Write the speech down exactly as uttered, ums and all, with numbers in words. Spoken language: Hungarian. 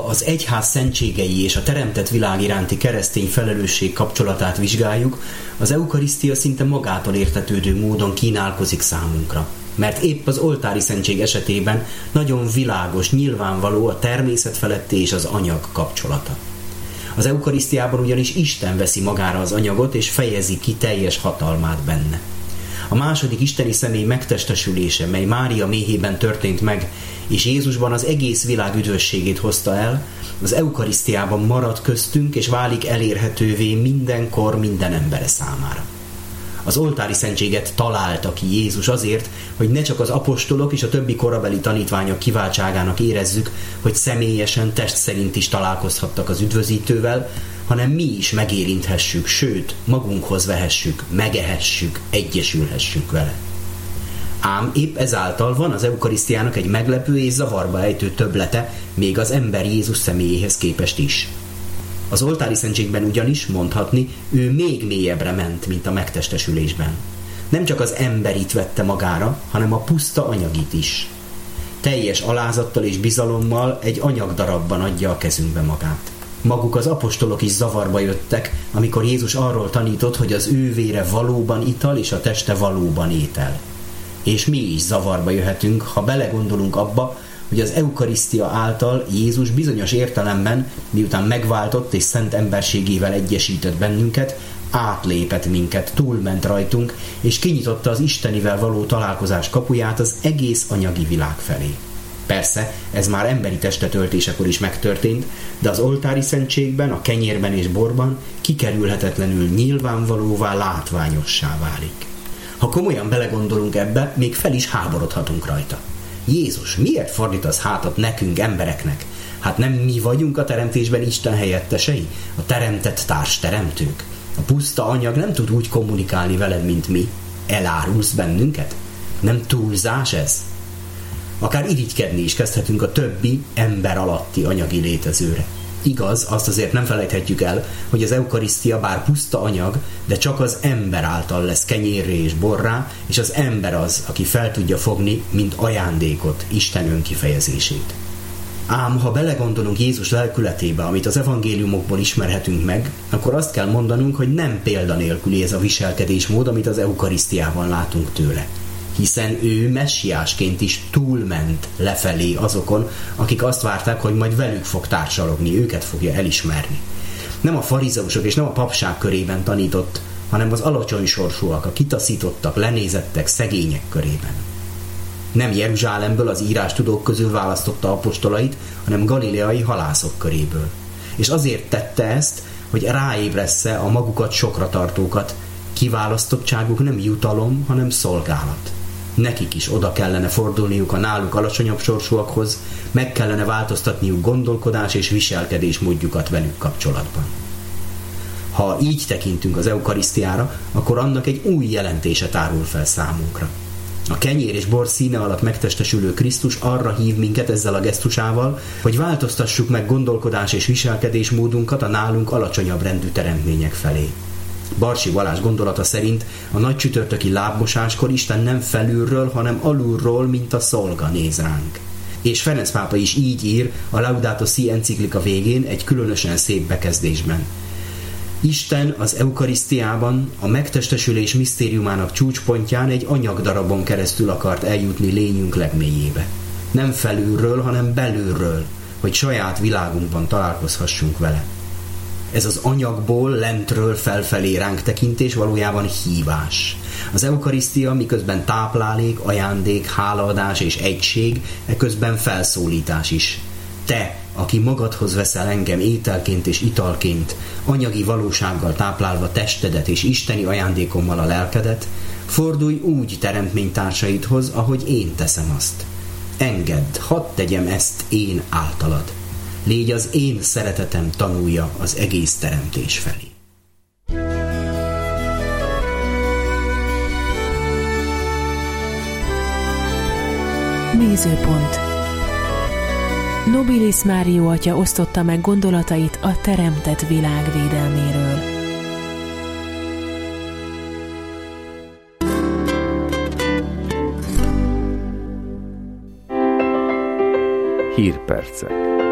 az egyház szentségei és a teremtett világ iránti keresztény felelősség kapcsolatát vizsgáljuk, az eukarisztia szinte magától értetődő módon kínálkozik számunkra. Mert épp az oltári szentség esetében nagyon világos, nyilvánvaló a természet feletti és az anyag kapcsolata. Az eukarisztiában ugyanis Isten veszi magára az anyagot és fejezi ki teljes hatalmát benne. A második isteni személy megtestesülése, mely Mária méhében történt meg, és Jézusban az egész világ üdvösségét hozta el, az eukarisztiában marad köztünk, és válik elérhetővé mindenkor minden embere számára. Az oltári szentséget találta ki Jézus azért, hogy ne csak az apostolok és a többi korabeli tanítványok kiváltságának érezzük, hogy személyesen, test szerint is találkozhattak az üdvözítővel, hanem mi is megérinthessük, sőt, magunkhoz vehessük, megehessük, egyesülhessünk vele. Ám épp ezáltal van az eukarisztiának egy meglepő és zavarba ejtő többlete, még az ember Jézus személyéhez képest is. Az oltári szentségben ugyanis, mondhatni, ő még mélyebbre ment, mint a megtestesülésben. Nem csak az emberit vette magára, hanem a puszta anyagit is. Teljes alázattal és bizalommal egy anyagdarabban adja a kezünkbe magát. Maguk az apostolok is zavarba jöttek, amikor Jézus arról tanított, hogy az ő vére valóban ital és a teste valóban étel. És mi is zavarba jöhetünk, ha belegondolunk abba, hogy az eukarisztia által Jézus bizonyos értelemben, miután megváltott és szent emberségével egyesített bennünket, átlépett minket, túlment rajtunk, és kinyitotta az Istenivel való találkozás kapuját az egész anyagi világ felé. Persze, ez már emberi testetöltésekor is megtörtént, de az oltári szentségben, a kenyérben és borban kikerülhetetlenül nyilvánvalóvá, látványossá válik. Ha komolyan belegondolunk ebbe, még fel is háborodhatunk rajta. Jézus, miért fordítasz hátat nekünk, embereknek? Hát nem mi vagyunk a teremtésben Isten helyettesei? A teremtett társteremtők? A puszta anyag nem tud úgy kommunikálni veled, mint mi? Elárulsz bennünket? Nem túlzás ez? Akár irigykedni is kezdhetünk a többi ember alatti anyagi létezőre. Igaz, azt azért nem felejthetjük el, hogy az eukarisztia bár puszta anyag, de csak az ember által lesz kenyérré és borrá, és az ember az, aki fel tudja fogni, mint ajándékot, Isten önkifejezését. Ám ha belegondolunk Jézus lelkületébe, amit az evangéliumokból ismerhetünk meg, akkor azt kell mondanunk, hogy nem példanélküli ez a viselkedésmód, amit az eukarisztiában látunk tőle. Hiszen ő messiásként is túlment lefelé azokon, akik azt várták, hogy majd velük fog társalogni, őket fogja elismerni. Nem a farizeusok és nem a papság körében tanított, hanem az alacsony sorsúak, a kitaszítottak, lenézettek, szegények körében. Nem Jeruzsálemből, az írástudók közül választotta apostolait, hanem galileai halászok köréből. És azért tette ezt, hogy ráébressze a magukat sokra tartókat. Kiválasztottságuk nem jutalom, hanem szolgálat. Nekik is oda kellene fordulniuk a náluk alacsonyabb sorsúakhoz, meg kellene változtatniuk gondolkodás és viselkedés módjukat velük kapcsolatban. Ha így tekintünk az eukarisztiára, akkor annak egy új jelentése tárul fel számunkra. A kenyér és bor színe alatt megtestesülő Krisztus arra hív minket ezzel a gesztusával, hogy változtassuk meg gondolkodás és viselkedésmódunkat a nálunk alacsonyabb rendű teremtmények felé. Barsi Balázs gondolata szerint a nagy csütörtöki lábmosáskor Isten nem felülről, hanem alulról, mint a szolga néz ránk. És Ferenc pápa is így ír a Laudato Si enciklika végén egy különösen szép bekezdésben. Isten az eukarisztiában, a megtestesülés misztériumának csúcspontján egy anyagdarabon keresztül akart eljutni lényünk legmélyébe. Nem felülről, hanem belülről, hogy saját világunkban találkozhassunk vele. Ez az anyagból, lentről felfelé ránk tekintés valójában hívás. Az eukarisztia miközben táplálék, ajándék, hálaadás és egység, eközben felszólítás is. Te, aki magadhoz veszel engem ételként és italként, anyagi valósággal táplálva testedet és isteni ajándékommal a lelkedet, fordulj úgy teremtménytársaidhoz, ahogy én teszem azt. Engedd, hadd tegyem ezt én általad. Légy az én szeretetem tanúja az egész teremtés felé. Nézőpont. Nobilis Mário atya osztotta meg gondolatait a teremtett világ védelméről. Hírpercek.